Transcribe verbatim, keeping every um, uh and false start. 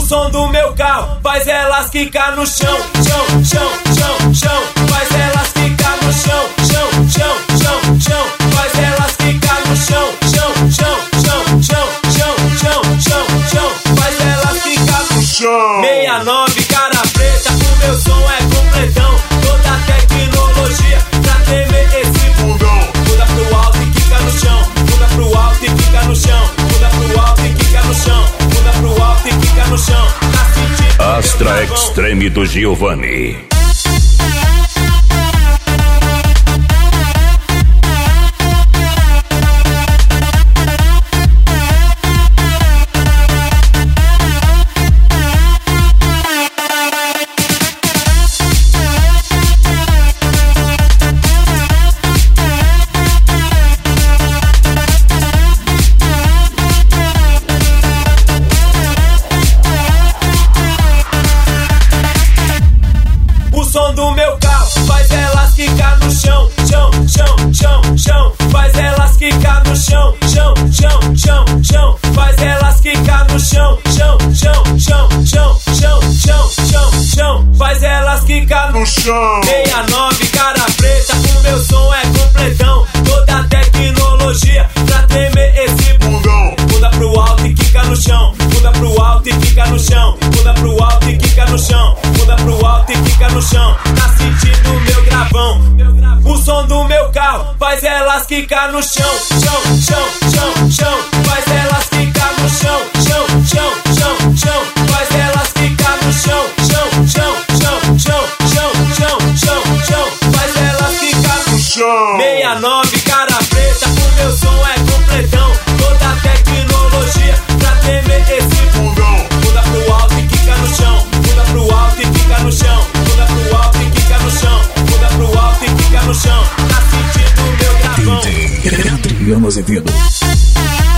som do meu carro faz elas quicar no chão, chão, chão, chão, chão. Faz elas quicar no chão, chão, chão, chão, chão. Faz elas quicar no chão, chão, chão, chão, chão, chão, chão, chão, chão. Faz elas quicar no chão. sessenta e nove, cara preta, o meu som é completão. Toda a tecnologia pra tremer esse bundão. Muda pro alto e quica no chão, muda pro alto e quica no chão, muda pro alto e quica no chão, muda pro alto e quica no chão. Tá sentindo? Astra Extreme do Giovanni. O som do meu carro faz elas quicar no chão, chão, chão, chão, chão. Faz elas quicar no chão, chão, chão, chão, chão. Faz elas quicar no chão, chão, chão, chão, chão, chão, chão, chão, chão. Faz elas quicar no chão. sessenta e nove, cara preta, o meu som é completão. Toda a tecnologia pra tremer esse bundão. Muda pro alto e quica no chão, muda pro alto e quica no chão, muda pro alto e quica no chão, muda pro alto e quica no chão. Tá sentindo o meu gravão? O som do meu carro faz elas quicar no chão, chão, chão, chão, chão. Faz elas quicar no chão, chão, chão, chão, chão. Faz elas quicar no chão, chão, chão, chão, chão, chão, chão, chão, chão. Faz elas quicar no chão. sessenta e nove, cara preta, o meu som é completão. Toda a tecnologia pra tremer esse bundão. Muda pro alto e quica no chão, muda pro alto e quica no chão, muda pro alto e quica no chão, muda pro alto e quica no chão. Tá sentindo o meu gravão? D J Adriano Azevedo.